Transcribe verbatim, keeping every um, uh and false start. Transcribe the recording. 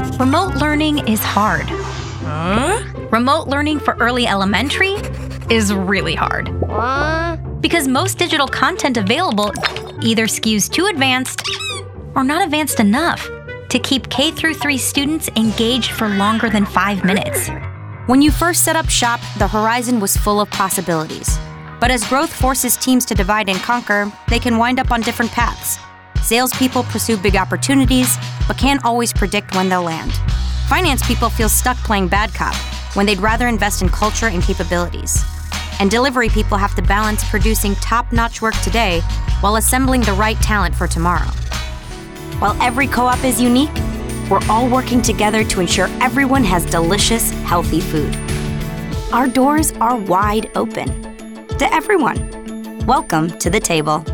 Remote learning is hard. Huh? Remote learning for early elementary is really hard. Huh? Because most digital content available either skews too advanced or not advanced enough to keep K through three students engaged for longer than five minutes. When you first set up shop, the horizon was full of possibilities. But as growth forces teams to divide and conquer, they can wind up on different paths. Salespeople pursue big opportunities, but can't always predict when they'll land. Finance people feel stuck playing bad cop when they'd rather invest in culture and capabilities. And delivery people have to balance producing top-notch work today while assembling the right talent for tomorrow. While every co-op is unique, we're all working together to ensure everyone has delicious, healthy food. Our doors are wide open to everyone. Welcome to the table.